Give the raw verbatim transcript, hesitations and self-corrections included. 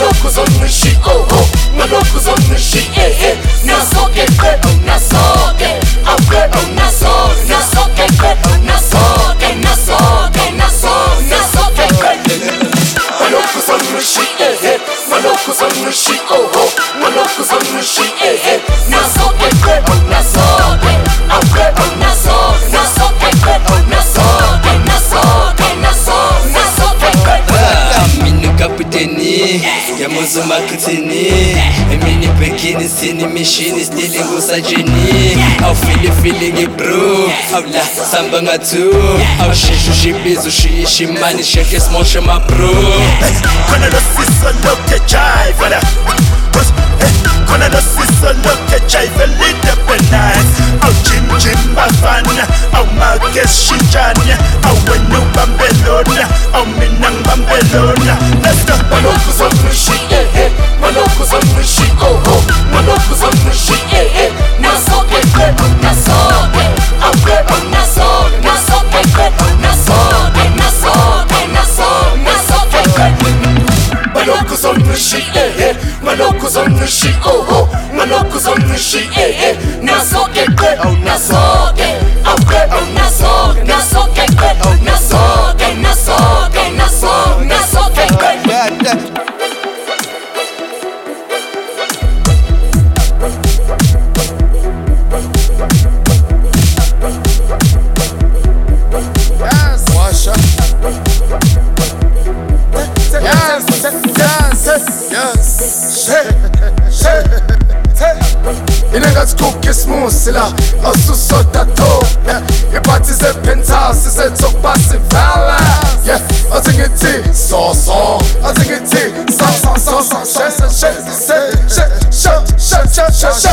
Maloco's on the shit, oh oh. Maloco's on the shit, eh eh. Nasoke kwe, nasoke. Awe, nasoke, nasoke kwe, nasoke, nasoke, nasoke, nasoke kwe. Maloco's on the shit, eh eh. Maloco's on the shit, oh oh. Maloco's on the shit, eh eh. Nasoke kwe, nasoke. Awe, nasoke, nasoke kwe, nasoke, nasoke, nasoke, nasoke kwe. Mini kapiteni, yamuzu makitini. Mini pekini sini mishini stealing usajeni. Au fili feeling bro, au la samba ngatu. Au shishu shibizu shiishi mani shake small shema bro. Kona lo siso loke chai vala. Kona lo siso loke chai vali de penais. Au jim jim bafana, au marques shinjanya, au wenu bambelona, au minang bambelona. Let's go. Maloco's on the shit, eh eh. Maloco's on the shit, oh oh. Maloco's on the shit, eh eh. Nasoke kwe, nasoke. Awe, nasoke, nasoke kwe, nasoke, nasoke, nasoke, nasoke kwe. Maloco's on the shit, eh eh. Maloco's on the shit, oh oh. Maloco's on the shit, eh eh. Nasoke kwe, nasoke. Awe, nasoke, nasoke kwe, nasoke, nasoke, nasoke, nasoke kwe. Inengathikuke smooth sila awususodato ibhathize penthouse isethokuba sivala yeah athi ngithi so so athi ngithi so so so so she she she she she she she she